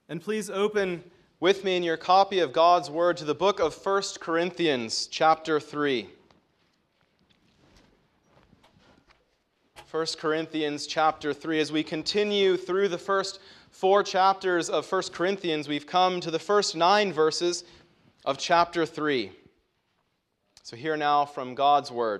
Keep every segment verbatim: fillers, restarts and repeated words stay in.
And please open with me in your copy of God's Word to the book of First Corinthians, chapter three. First Corinthians, chapter three. As we continue through the first four chapters of First Corinthians, we've come to the first nine verses of chapter three. So hear now from God's Word.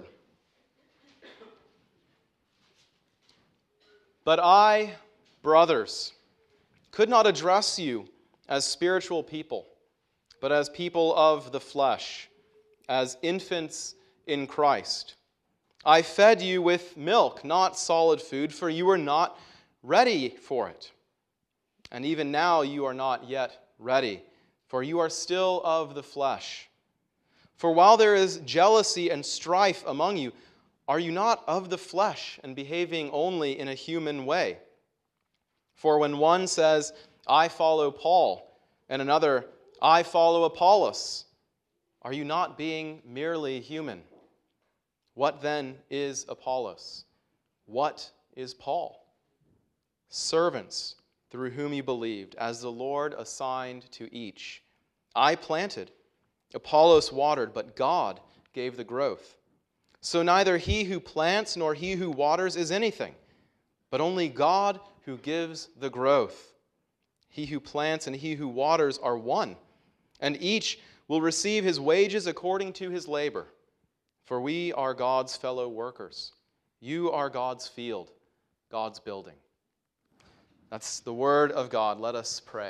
But I, brothers, could not address you as spiritual people, but as people of the flesh, as infants in Christ. I fed you with milk, not solid food, for you were not ready for it. And even now you are not yet ready, for you are still of the flesh. For while there is jealousy and strife among you, are you not of the flesh and behaving only in a human way? For when one says, I follow Paul, and another, I follow Apollos, are you not being merely human? What then is Apollos? What is Paul? Servants through whom you believed, as the Lord assigned to each. I planted, Apollos watered, but God gave the growth. So neither he who plants nor he who waters is anything, but only God who gives the growth. He who plants and he who waters are one, and each will receive his wages according to his labor. For we are God's fellow workers. You are God's field, God's building. That's the word of God. Let us pray.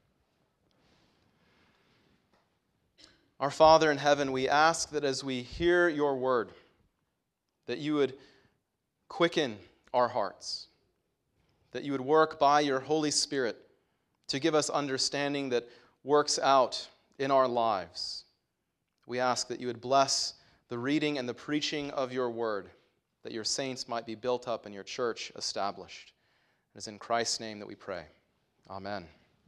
Our Father in heaven, we ask that as we hear your word, that you would quicken our hearts, that you would work by your Holy Spirit to give us understanding that works out in our lives. We ask that you would bless the reading and the preaching of your word, that your saints might be built up and your church established. It is in Christ's name that we pray. Amen.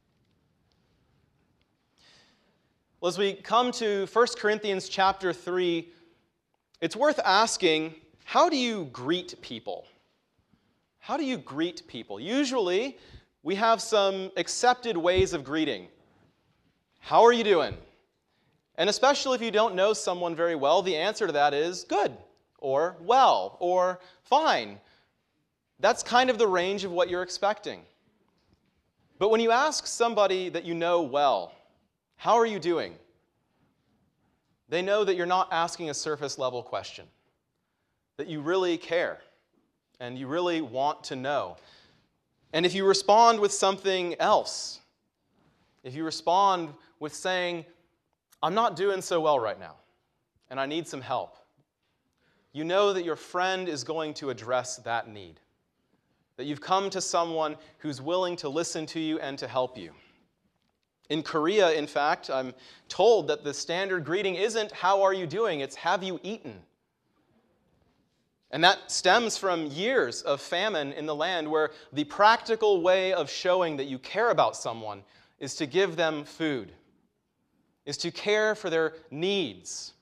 Well, as we come to First Corinthians chapter three, it's worth asking, how do you greet people? How do you greet people? Usually, we have some accepted ways of greeting. How are you doing? And especially if you don't know someone very well, the answer to that is good, or well, or fine. That's kind of the range of what you're expecting. But when you ask somebody that you know well, how are you doing? They know that you're not asking a surface level question, that you really care, and you really want to know. And if you respond with something else, if you respond with saying, I'm not doing so well right now, and I need some help, you know that your friend is going to address that need, that you've come to someone who's willing to listen to you and to help you. In Korea, in fact, I'm told that the standard greeting isn't, how are you doing? It's, have you eaten? And that stems from years of famine in the land where the practical way of showing that you care about someone is to give them food, is to care for their needs.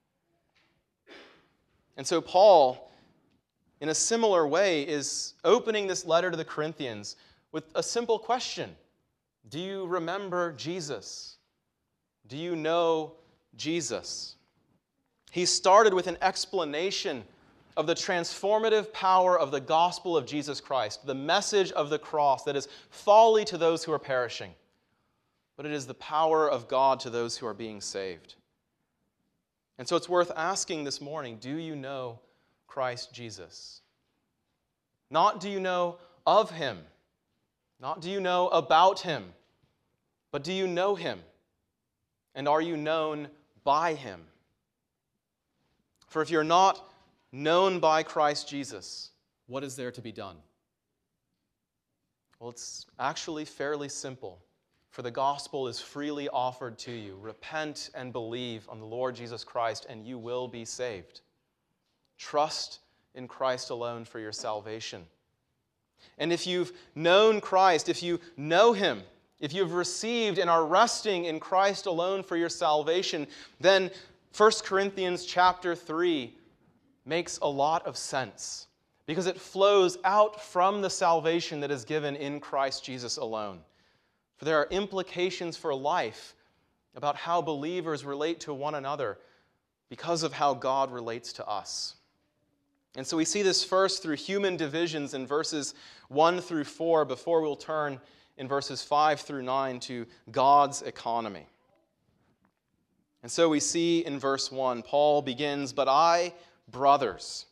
And so Paul, in a similar way, is opening this letter to the Corinthians with a simple question. Do you remember Jesus? Do you know Jesus? He started with an explanation of the transformative power of the gospel of Jesus Christ, the message of the cross that is folly to those who are perishing, but it is the power of God to those who are being saved. And so it's worth asking this morning, do you know Christ Jesus? Not do you know of him, not do you know about him, but do you know him? And are you known by him? For if you're not known by Christ Jesus, what is there to be done? Well, it's actually fairly simple. For the gospel is freely offered to you. Repent and believe on the Lord Jesus Christ, and you will be saved. Trust in Christ alone for your salvation. And if you've known Christ, if you know him, if you've received and are resting in Christ alone for your salvation, then First Corinthians chapter three makes a lot of sense because it flows out from the salvation that is given in Christ Jesus alone. For there are implications for life about how believers relate to one another because of how God relates to us. And so we see this first through human divisions in verses one through four, before we'll turn in verses five through nine to God's economy. And so we see in verse one, Paul begins, "But I, brothers."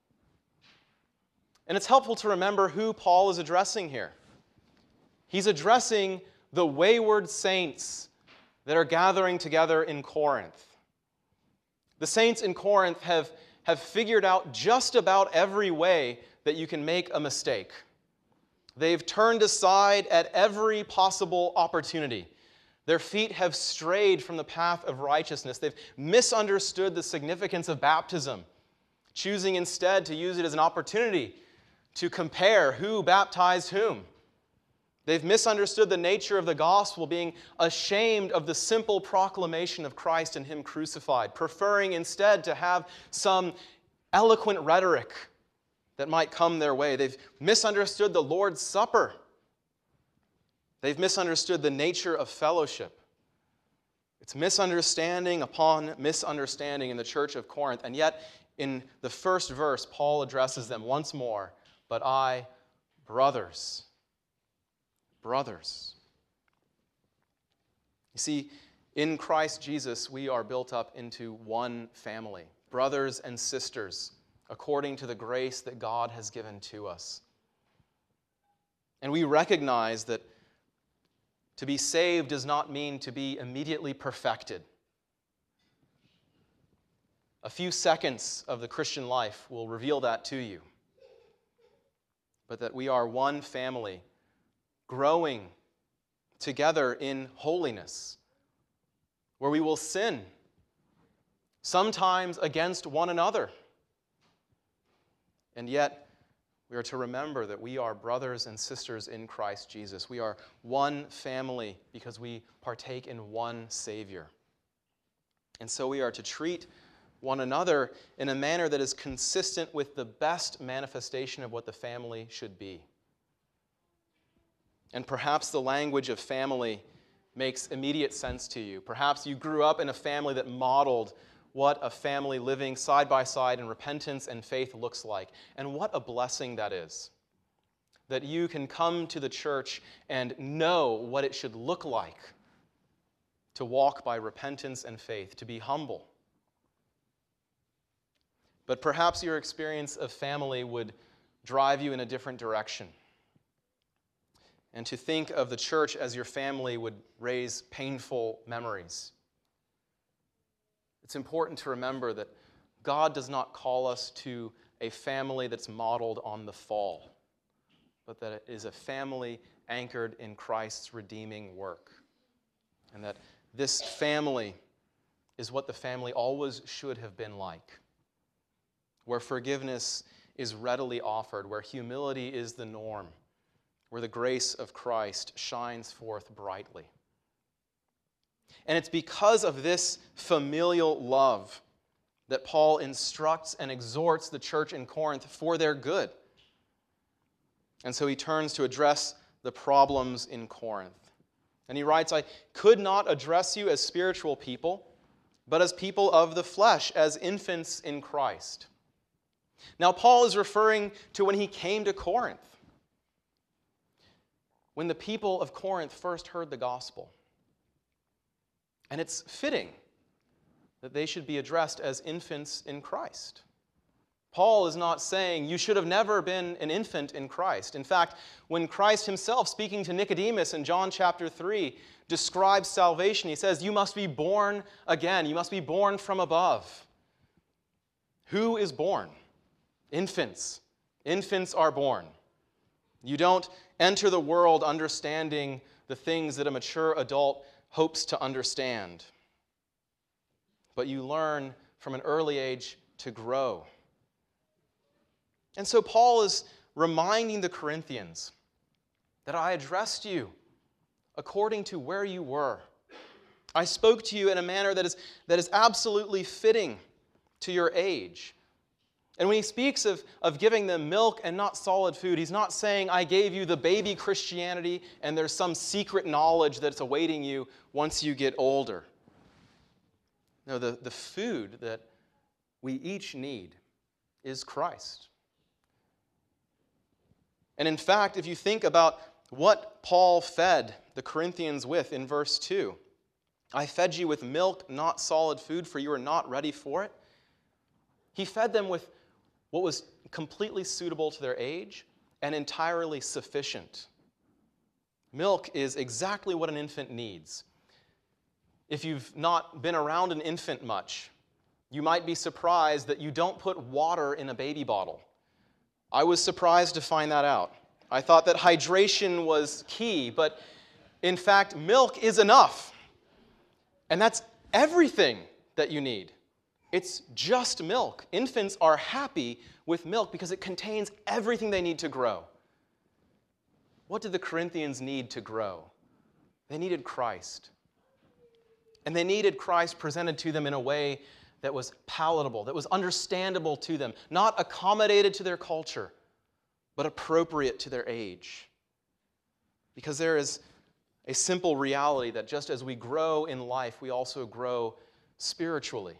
And it's helpful to remember who Paul is addressing here. He's addressing the wayward saints that are gathering together in Corinth. The saints in Corinth have, have figured out just about every way that you can make a mistake. They've turned aside at every possible opportunity. Their feet have strayed from the path of righteousness. They've misunderstood the significance of baptism, choosing instead to use it as an opportunity to compare who baptized whom. They've misunderstood the nature of the gospel, being ashamed of the simple proclamation of Christ and Him crucified, preferring instead to have some eloquent rhetoric that might come their way. They've misunderstood the Lord's Supper. They've misunderstood the nature of fellowship. It's misunderstanding upon misunderstanding in the church of Corinth. And yet, in the first verse, Paul addresses them once more, "But I, brothers." Brothers. You see, in Christ Jesus, we are built up into one family, brothers and sisters, according to the grace that God has given to us. And we recognize that to be saved does not mean to be immediately perfected. A few seconds of the Christian life will reveal that to you. But that we are one family, growing together in holiness, where we will sin, sometimes against one another. And yet, we are to remember that we are brothers and sisters in Christ Jesus. We are one family because we partake in one Savior. And so we are to treat one another in a manner that is consistent with the best manifestation of what the family should be. And perhaps the language of family makes immediate sense to you. Perhaps you grew up in a family that modeled what a family living side by side in repentance and faith looks like. And what a blessing that is. That you can come to the church and know what it should look like to walk by repentance and faith, to be humble. But perhaps your experience of family would drive you in a different direction. And to think of the church as your family would raise painful memories. It's important to remember that God does not call us to a family that's modeled on the fall, but that it is a family anchored in Christ's redeeming work. And that this family is what the family always should have been like, where forgiveness is readily offered, where humility is the norm, where the grace of Christ shines forth brightly. And it's because of this familial love that Paul instructs and exhorts the church in Corinth for their good. And so he turns to address the problems in Corinth. And he writes, "I could not address you as spiritual people, but as people of the flesh, as infants in Christ." Now, Paul is referring to when he came to Corinth, when the people of Corinth first heard the gospel. And it's fitting that they should be addressed as infants in Christ. Paul is not saying you should have never been an infant in Christ. In fact, when Christ himself, speaking to Nicodemus in John chapter three, describes salvation, he says, you must be born again. You must be born from above. Who is born? Infants. Infants are born. You don't enter the world understanding the things that a mature adult hopes to understand. But you learn from an early age to grow. And so Paul is reminding the Corinthians that I addressed you according to where you were. I spoke to you in a manner that is, that is absolutely fitting to your age. And when he speaks of, of giving them milk and not solid food, he's not saying, I gave you the baby Christianity and there's some secret knowledge that's awaiting you once you get older. No, the, the food that we each need is Christ. And in fact, if you think about what Paul fed the Corinthians with in verse two, I fed you with milk, not solid food, for you are not ready for it. He fed them with what was completely suitable to their age and entirely sufficient. Milk is exactly what an infant needs. If you've not been around an infant much, you might be surprised that you don't put water in a baby bottle. I was surprised to find that out. I thought that hydration was key, but in fact, milk is enough. And that's everything that you need. It's just milk. Infants are happy with milk because it contains everything they need to grow. What did the Corinthians need to grow? They needed Christ. And they needed Christ presented to them in a way that was palatable, that was understandable to them, not accommodated to their culture, but appropriate to their age. Because there is a simple reality that just as we grow in life, we also grow spiritually.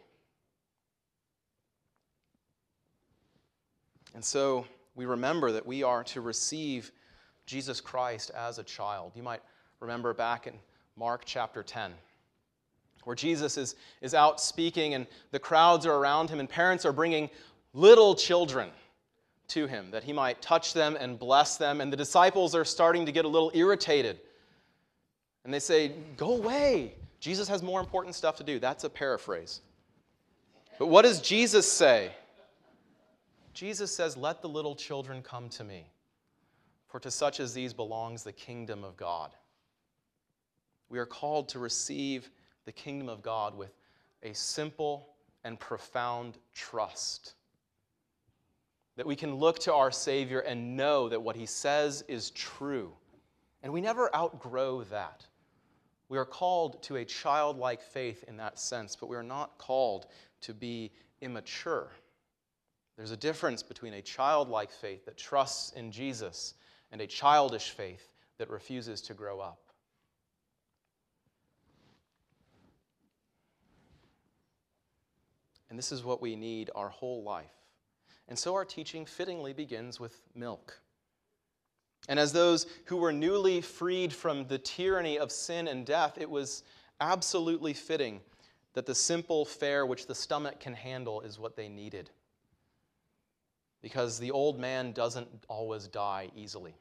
And so we remember that we are to receive Jesus Christ as a child. You might remember back in Mark chapter ten, where Jesus is, is out speaking and the crowds are around him and parents are bringing little children to him that he might touch them and bless them. And the disciples are starting to get a little irritated. And they say, go away. Jesus has more important stuff to do. That's a paraphrase. But what does Jesus say? Jesus says, let the little children come to me, for to such as these belongs the kingdom of God. We are called to receive the kingdom of God with a simple and profound trust. That we can look to our Savior and know that what he says is true. And we never outgrow that. We are called to a childlike faith in that sense, but we are not called to be immature. There's a difference between a childlike faith that trusts in Jesus and a childish faith that refuses to grow up. And this is what we need our whole life. And so our teaching fittingly begins with milk. And as those who were newly freed from the tyranny of sin and death, it was absolutely fitting that the simple fare which the stomach can handle is what they needed. Because the old man doesn't always die easily.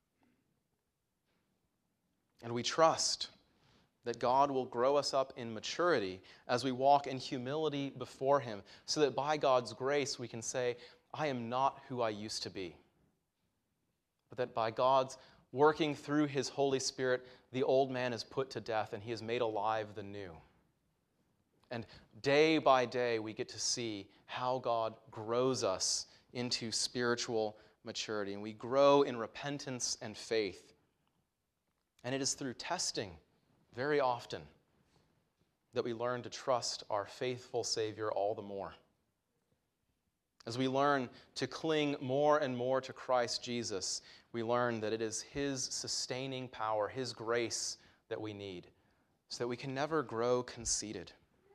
And we trust that God will grow us up in maturity as we walk in humility before him, so that by God's grace we can say, I am not who I used to be. But that by God's working through his Holy Spirit, the old man is put to death and he is made alive the new. And day by day we get to see how God grows us into spiritual maturity. And we grow in repentance and faith. And it is through testing very often that we learn to trust our faithful Savior all the more. As we learn to cling more and more to Christ Jesus, we learn that it is his sustaining power, his grace that we need, so that we can never grow conceited.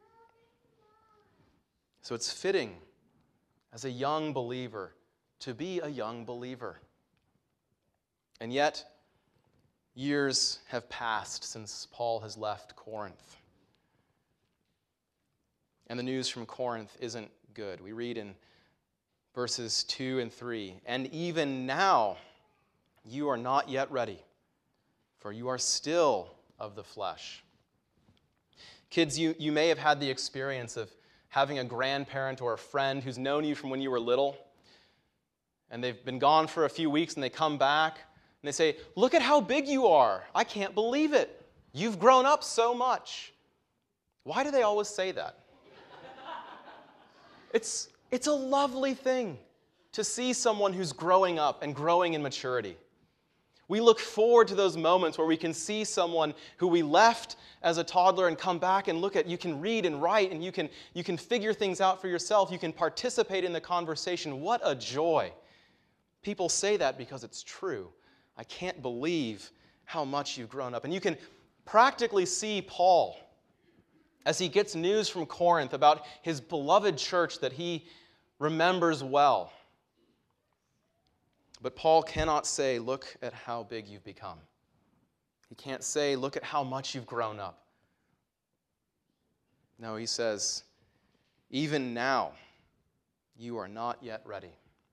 So it's fitting as a young believer to be a young believer. And yet, years have passed since Paul has left Corinth. And the news from Corinth isn't good. We read in verses two and three, and even now you are not yet ready, for you are still of the flesh. Kids, you, you may have had the experience of having a grandparent or a friend who's known you from when you were little, and they've been gone for a few weeks and they come back and they say, look at how big you are. I can't believe it. You've grown up so much. Why do they always say that? It's, it's a lovely thing to see someone who's growing up and growing in maturity. We look forward to those moments where we can see someone who we left as a toddler and come back and look at. You can read and write, and you can, you can figure things out for yourself. You can participate in the conversation. What a joy. People say that because it's true. I can't believe how much you've grown up. And you can practically see Paul as he gets news from Corinth about his beloved church that he remembers well. But Paul cannot say, look at how big you've become. He can't say, look at how much you've grown up. No, he says, even now, you are not yet ready.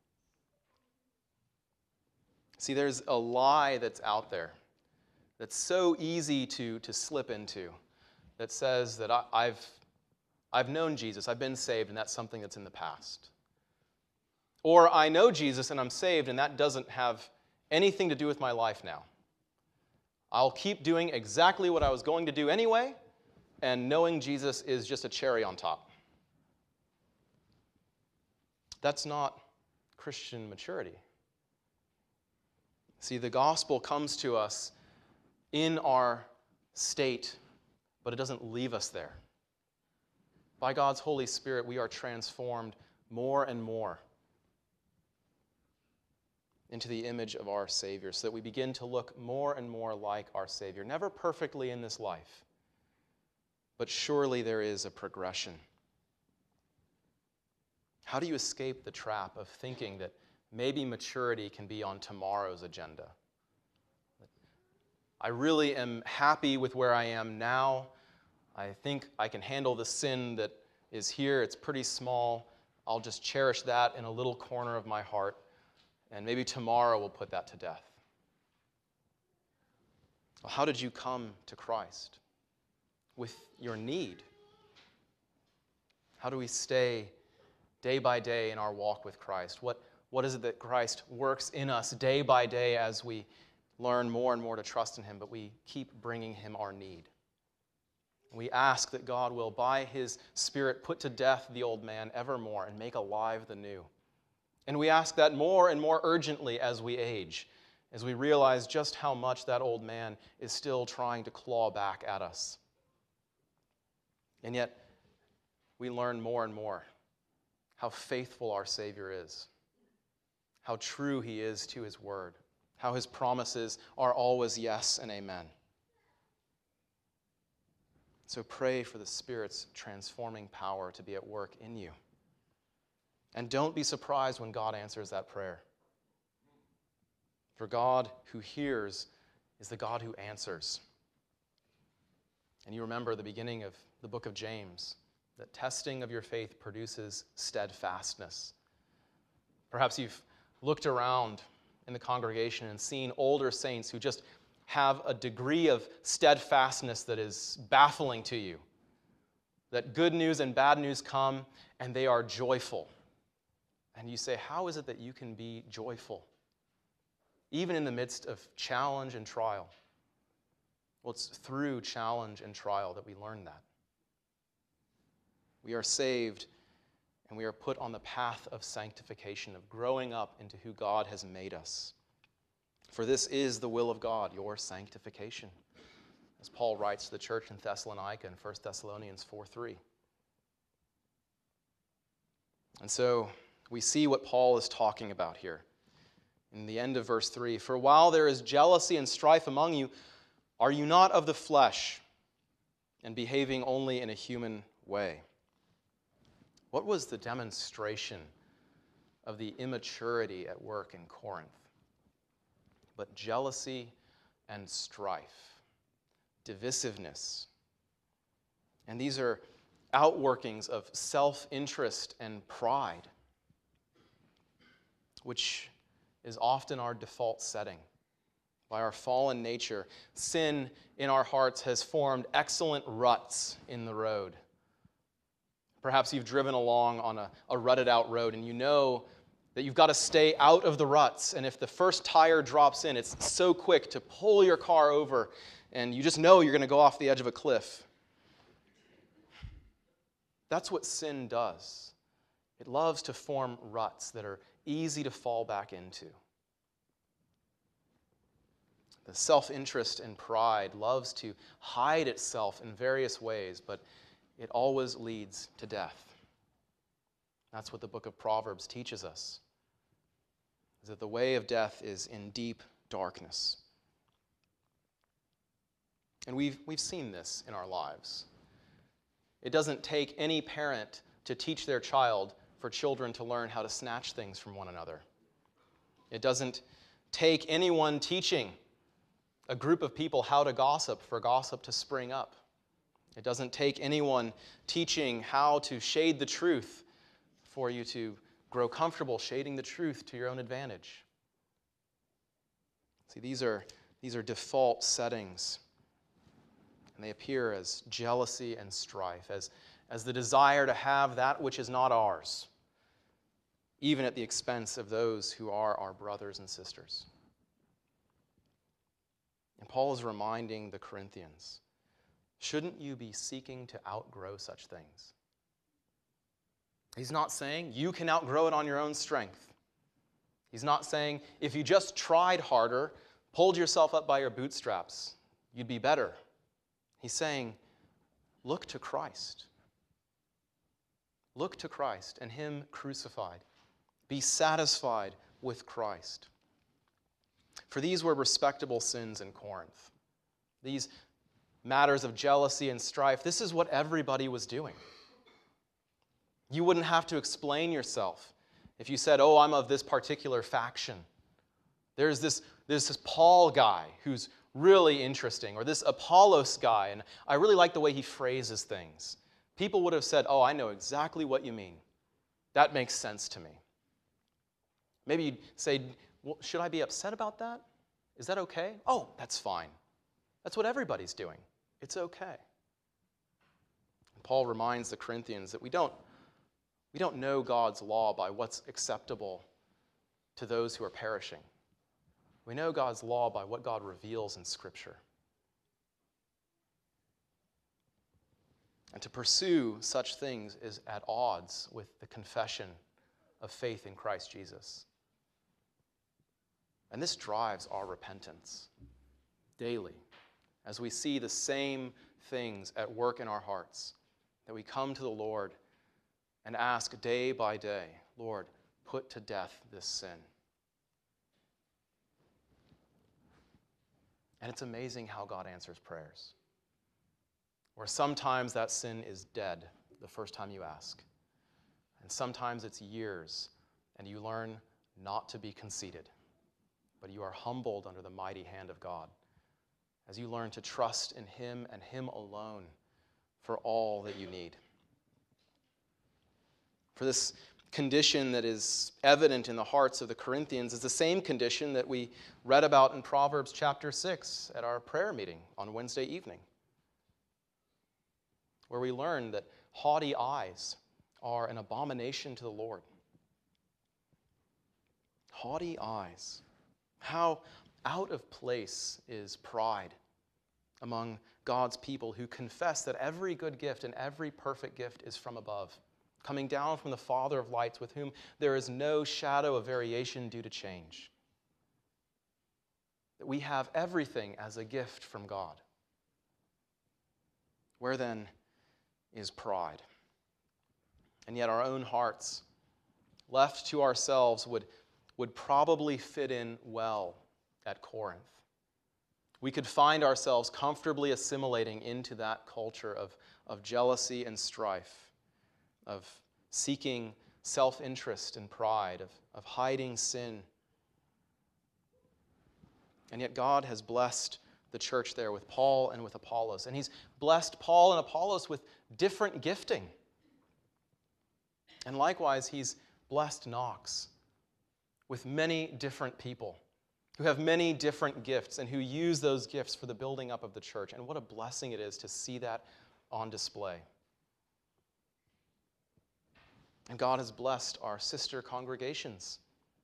See, there's a lie that's out there that's so easy to, to slip into that says that I, I've, I've known Jesus, I've been saved, and that's something that's in the past. Or I know Jesus and I'm saved, and that doesn't have anything to do with my life now. I'll keep doing exactly what I was going to do anyway, and knowing Jesus is just a cherry on top. That's not Christian maturity. See, the gospel comes to us in our state, but it doesn't leave us there. By God's Holy Spirit, we are transformed more and more into the image of our Savior, so that we begin to look more and more like our Savior. Never perfectly in this life, but surely there is a progression. How do you escape the trap of thinking that maybe maturity can be on tomorrow's agenda? I really am happy with where I am now. I think I can handle the sin that is here. It's pretty small. I'll just cherish that in a little corner of my heart. And maybe tomorrow we'll put that to death. Well, how did you come to Christ? With your need. How do we stay day by day in our walk with Christ? What, what is it that Christ works in us day by day as we learn more and more to trust in Him, but we keep bringing Him our need? We ask that God will, by His Spirit, put to death the old man evermore and make alive the new. And we ask that more and more urgently as we age, as we realize just how much that old man is still trying to claw back at us. And yet, we learn more and more how faithful our Savior is, how true He is to His word, how His promises are always yes and amen. So pray for the Spirit's transforming power to be at work in you. And don't be surprised when God answers that prayer. For God who hears is the God who answers. And you remember the beginning of the book of James, that testing of your faith produces steadfastness. Perhaps you've looked around in the congregation and seen older saints who just have a degree of steadfastness that is baffling to you. That good news and bad news come, and they are joyful. And you say, how is it that you can be joyful, even in the midst of challenge and trial? Well, it's through challenge and trial that we learn that. We are saved, and we are put on the path of sanctification, of growing up into who God has made us. For this is the will of God, your sanctification, as Paul writes to the church in Thessalonica in First Thessalonians four three. And so we see what Paul is talking about here in the end of verse three. For while there is jealousy and strife among you, are you not of the flesh and behaving only in a human way? What was the demonstration of the immaturity at work in Corinth? But jealousy and strife, divisiveness. And these are outworkings of self-interest and pride, which is often our default setting. By our fallen nature, sin in our hearts has formed excellent ruts in the road. Perhaps you've driven along on a, a rutted out road and you know that you've got to stay out of the ruts. And if the first tire drops in, it's so quick to pull your car over and you just know you're going to go off the edge of a cliff. That's what sin does. It loves to form ruts that are easy to fall back into. The self-interest and pride loves to hide itself in various ways, but it always leads to death. That's what the book of Proverbs teaches us, is that the way of death is in deep darkness. And we've, we've seen this in our lives. It doesn't take any parent to teach their child for children to learn how to snatch things from one another. It doesn't take anyone teaching a group of people how to gossip for gossip to spring up. It doesn't take anyone teaching how to shade the truth for you to grow comfortable shading the truth to your own advantage. See, these are, these are default settings, and they appear as jealousy and strife, as, as the desire to have that which is not ours, even at the expense of those who are our brothers and sisters. And Paul is reminding the Corinthians, shouldn't you be seeking to outgrow such things? He's not saying you can outgrow it on your own strength. He's not saying if you just tried harder, pulled yourself up by your bootstraps, you'd be better. He's saying, look to Christ. Look to Christ and Him crucified. Be satisfied with Christ. For these were respectable sins in Corinth. These matters of jealousy and strife, this is what everybody was doing. You wouldn't have to explain yourself if you said, oh, I'm of this particular faction. There's this, there's this Paul guy who's really interesting, or this Apollos guy, and I really like the way he phrases things. People would have said, oh, I know exactly what you mean. That makes sense to me. Maybe you'd say, well, should I be upset about that? Is that okay? Oh, that's fine. That's what everybody's doing. It's okay. And Paul reminds the Corinthians that we don't, we don't know God's law by what's acceptable to those who are perishing. We know God's law by what God reveals in Scripture. And to pursue such things is at odds with the confession of faith in Christ Jesus. And this drives our repentance daily as we see the same things at work in our hearts, that we come to the Lord and ask day by day, Lord, put to death this sin. And it's amazing how God answers prayers, where sometimes that sin is dead the first time you ask, and sometimes it's years, and you learn not to be conceited, but you are humbled under the mighty hand of God as you learn to trust in Him and Him alone for all that you need. For this condition that is evident in the hearts of the Corinthians is the same condition that we read about in Proverbs chapter six at our prayer meeting on Wednesday evening, where we learn that haughty eyes are an abomination to the Lord. Haughty eyes. How out of place is pride among God's people who confess that every good gift and every perfect gift is from above, coming down from the Father of lights, with whom there is no shadow of variation due to change. That we have everything as a gift from God. Where then is pride? And yet our own hearts, left to ourselves, would, would probably fit in well at Corinth. We could find ourselves comfortably assimilating into that culture of, of jealousy and strife, of seeking self-interest and pride, of, of hiding sin. And yet God has blessed the church there with Paul and with Apollos. And He's blessed Paul and Apollos with different gifting. And likewise, He's blessed Knox with many different people who have many different gifts and who use those gifts for the building up of the church. And what a blessing it is to see that on display. And God has blessed our sister congregations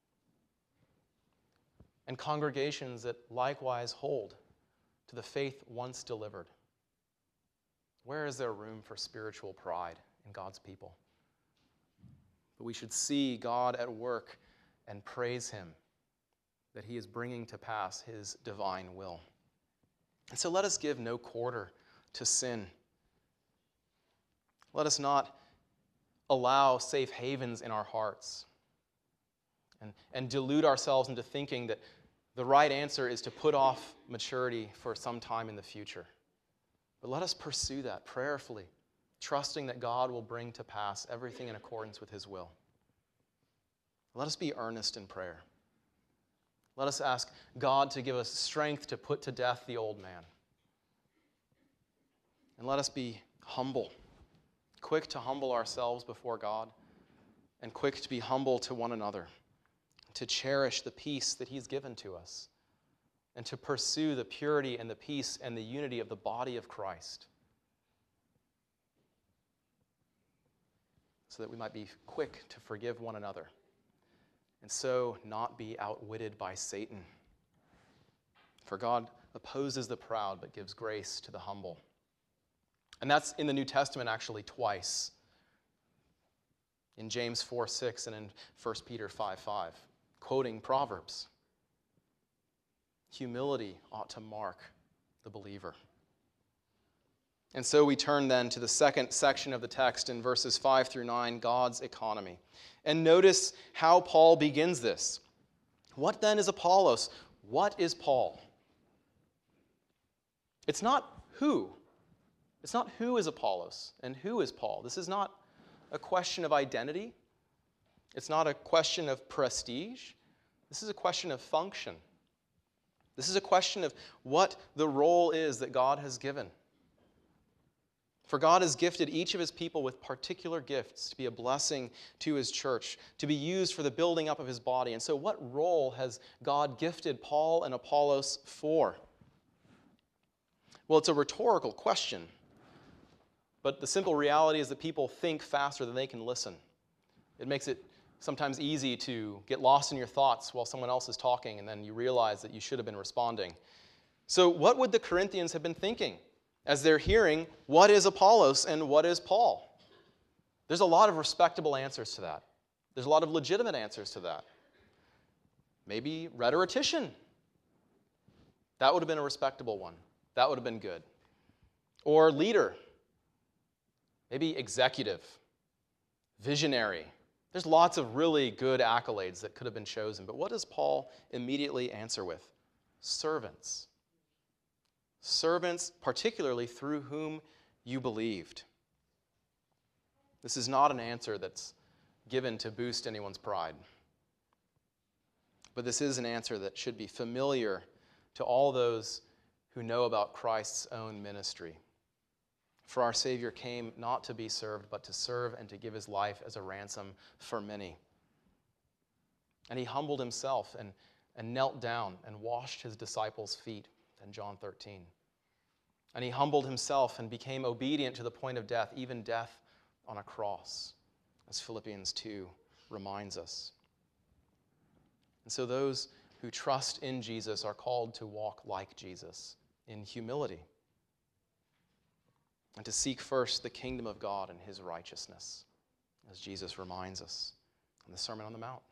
and congregations that likewise hold to the faith once delivered. Where is there room for spiritual pride in God's people? But we should see God at work and praise Him, that he is bringing to pass his divine will. And so let us give no quarter to sin. Let us not allow safe havens in our hearts and, and delude ourselves into thinking that the right answer is to put off maturity for some time in the future. But let us pursue that prayerfully, trusting that God will bring to pass everything in accordance with his will. Let us be earnest in prayer. Let us ask God to give us strength to put to death the old man. And let us be humble, quick to humble ourselves before God, and quick to be humble to one another, to cherish the peace that he's given to us, and to pursue the purity and the peace and the unity of the body of Christ, so that we might be quick to forgive one another, and so not be outwitted by Satan. For God opposes the proud, but gives grace to the humble. And that's in the New Testament actually twice. In James four six and in First Peter five five, quoting Proverbs. Humility ought to mark the believer. And so we turn then to the second section of the text in verses five through nine, God's economy. And notice how Paul begins this. What then is Apollos? What is Paul? It's not who. It's not who is Apollos and who is Paul. This is not a question of identity. It's not a question of prestige. This is a question of function. This is a question of what the role is that God has given. For God has gifted each of his people with particular gifts to be a blessing to his church, to be used for the building up of his body. And so what role has God gifted Paul and Apollos for? Well, it's a rhetorical question. But the simple reality is that people think faster than they can listen. It makes it sometimes easy to get lost in your thoughts while someone else is talking, and then you realize that you should have been responding. So what would the Corinthians have been thinking as they're hearing, what is Apollos and what is Paul? There's a lot of respectable answers to that. There's a lot of legitimate answers to that. Maybe rhetorician. That would have been a respectable one. That would have been good. Or leader. Maybe executive, visionary. There's lots of really good accolades that could have been chosen. But what does Paul immediately answer with? Servants. Servants, particularly through whom you believed. This is not an answer that's given to boost anyone's pride. But this is an answer that should be familiar to all those who know about Christ's own ministry. For our Savior came not to be served, but to serve and to give his life as a ransom for many. And he humbled himself and, and knelt down and washed his disciples' feet in John thirteen. And he humbled himself and became obedient to the point of death, even death on a cross, as Philippians two reminds us. And so those who trust in Jesus are called to walk like Jesus in humility, and to seek first the kingdom of God and his righteousness, as Jesus reminds us in the Sermon on the Mount.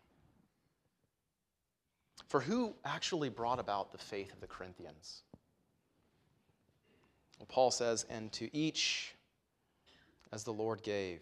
For who actually brought about the faith of the Corinthians? Well, Paul says, and to each as the Lord gave,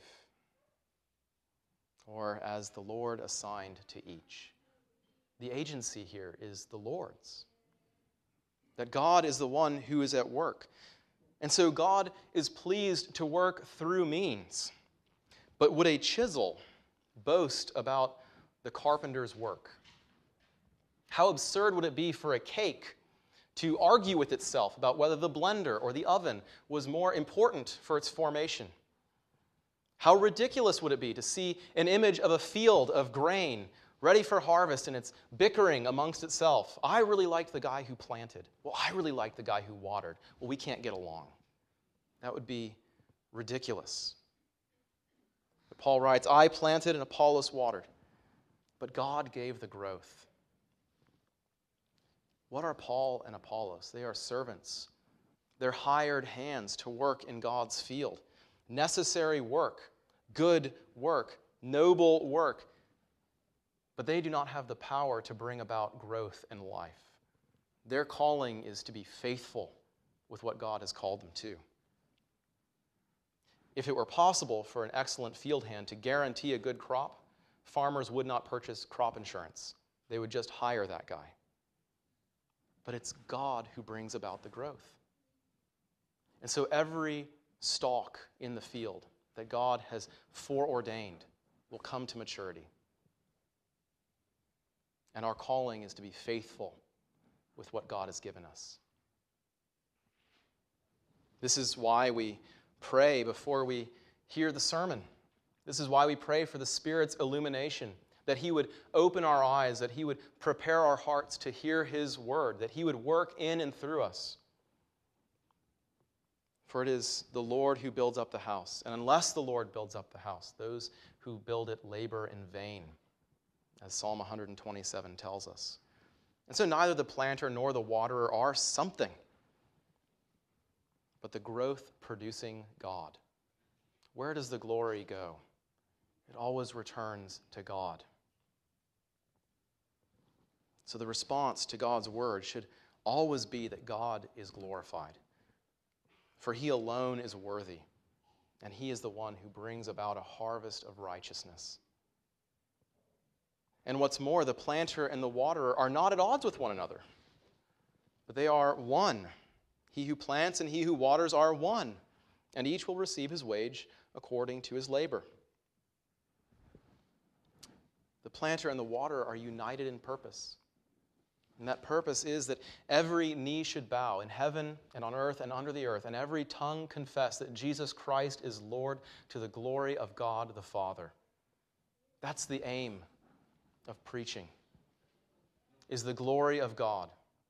or as the Lord assigned to each. The agency here is the Lord's. That God is the one who is at work. And so God is pleased to work through means. But would a chisel boast about the carpenter's work? How absurd would it be for a cake to argue with itself about whether the blender or the oven was more important for its formation? How ridiculous would it be to see an image of a field of grain ready for harvest and it's bickering amongst itself? I really liked the guy who planted. Well, I really liked the guy who watered. Well, we can't get along. That would be ridiculous. But Paul writes, I planted and Apollos watered, but God gave the growth. What are Paul and Apollos? They are servants. They're hired hands to work in God's field. Necessary work, good work, noble work. but they do not have the power to bring about growth in life. Their calling is to be faithful with what God has called them to. If it were possible for an excellent field hand to guarantee a good crop, farmers would not purchase crop insurance. They would just hire that guy. But it's God who brings about the growth. And so every stalk in the field that God has foreordained will come to maturity. And our calling is to be faithful with what God has given us. This is why we pray before we hear the sermon. This is why we pray for the Spirit's illumination, that He would open our eyes, that He would prepare our hearts to hear His word, that He would work in and through us. For it is the Lord who builds up the house, and unless the Lord builds up the house, those who build it labor in vain, as Psalm one twenty-seven tells us. And so neither the planter nor the waterer are something, but the growth-producing God. Where does the glory go? It always returns to God. So the response to God's word should always be that God is glorified. For He alone is worthy, and He is the one who brings about a harvest of righteousness. And what's more, the planter and the waterer are not at odds with one another, but they are one. He who plants and he who waters are one, and each will receive his wage according to his labor. The planter and the waterer are united in purpose. And that purpose is that every knee should bow in heaven and on earth and under the earth, and every tongue confess that Jesus Christ is Lord to the glory of God the Father. That's the aim of preaching, is the glory of God.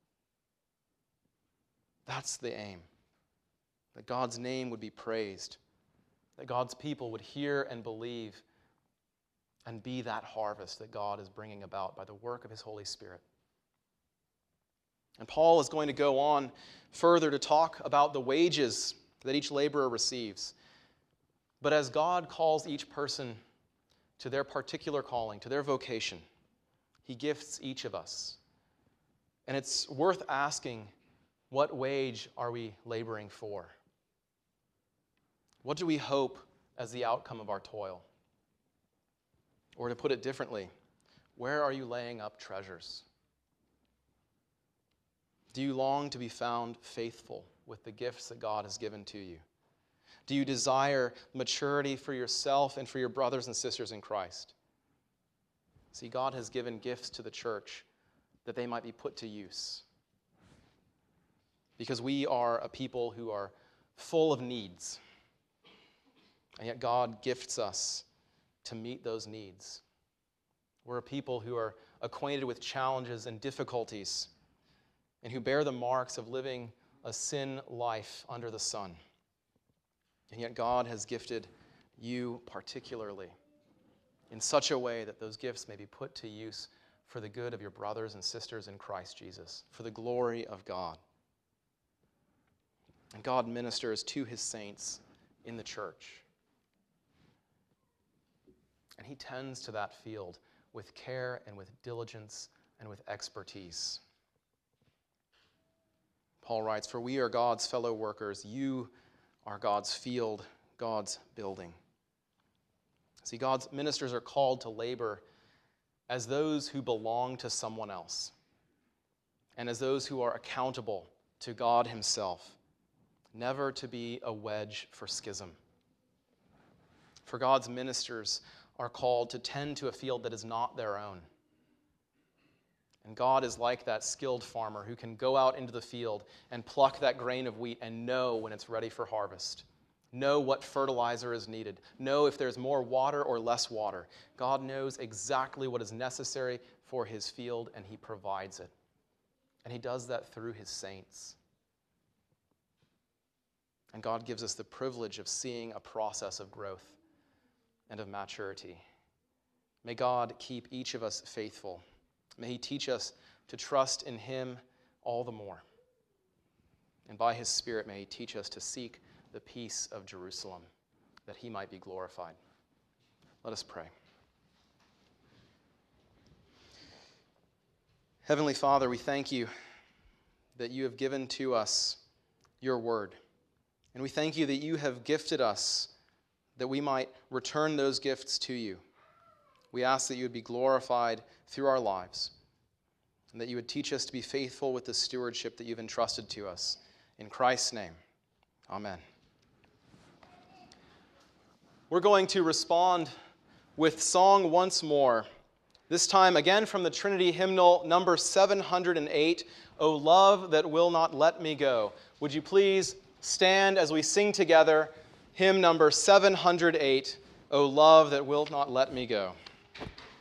That's the aim, that God's name would be praised, that God's people would hear and believe and be that harvest that God is bringing about by the work of His Holy Spirit. And Paul is going to go on further to talk about the wages that each laborer receives. But as God calls each person to their particular calling, to their vocation, He gifts each of us. And it's worth asking, what wage are we laboring for? What do we hope as the outcome of our toil? Or to put it differently, where are you laying up treasures? Do you long to be found faithful with the gifts that God has given to you? Do you desire maturity for yourself and for your brothers and sisters in Christ? See, God has given gifts to the church that they might be put to use. Because we are a people who are full of needs. And yet God gifts us to meet those needs. We're a people who are acquainted with challenges and difficulties, and who bear the marks of living a sin life under the sun. And yet God has gifted you particularly in such a way that those gifts may be put to use for the good of your brothers and sisters in Christ Jesus, for the glory of God. And God ministers to His saints in the church. And He tends to that field with care and with diligence and with expertise. Paul writes, "For we are God's fellow workers. You are God's field, God's building." See, God's ministers are called to labor as those who belong to someone else, and as those who are accountable to God Himself, never to be a wedge for schism. For God's ministers are called to tend to a field that is not their own. And God is like that skilled farmer who can go out into the field and pluck that grain of wheat and know when it's ready for harvest. Know what fertilizer is needed. Know if there's more water or less water. God knows exactly what is necessary for His field, and He provides it. And He does that through His saints. And God gives us the privilege of seeing a process of growth and of maturity. May God keep each of us faithful. May He teach us to trust in Him all the more. And by His Spirit, may He teach us to seek the peace of Jerusalem, that He might be glorified. Let us pray. Heavenly Father, we thank you that you have given to us your word. And we thank you that you have gifted us that we might return those gifts to you. We ask that you would be glorified through our lives and that you would teach us to be faithful with the stewardship that you've entrusted to us. In Christ's name, amen. We're going to respond with song once more, this time again from the Trinity hymnal number seven hundred eight, O Love That Will Not Let Me Go. Would you please stand as we sing together hymn number seven hundred eight, O Love That Will Not Let Me Go.